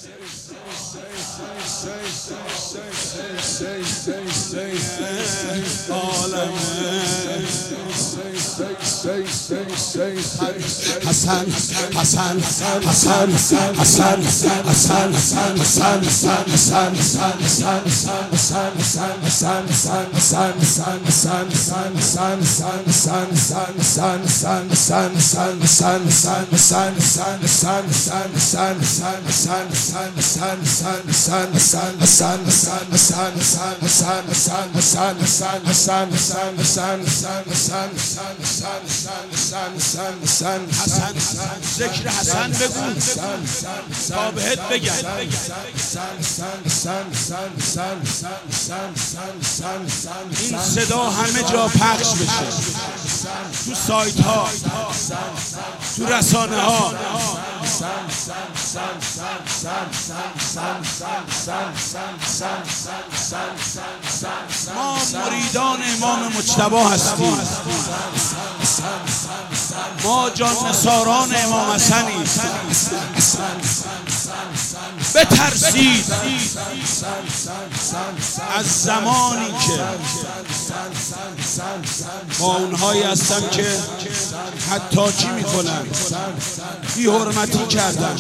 حسن ذکر حسن بگو تا بهت بگم. این صدا همه جا پخش بشه، تو سایت ها، تو رسانه ها. ما مریدان امام مجتبی هستیم، ما جان نثاران امام حسنیم. بترسید از زمانی که با اونهایی هستن که حتاجی میکنن، بی حرمتی کردن،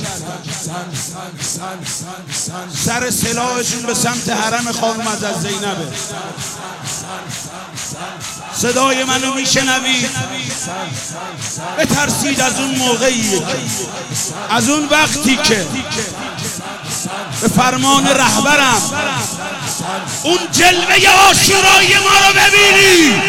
سر سلاحشون به سمت حرم خانم از زینبه. صدای منو میشنوید؟ بترسید از اون موقعی، از اون وقتی که به فرمان رهبرم اون جلوه عاشورای ما رو ببینی.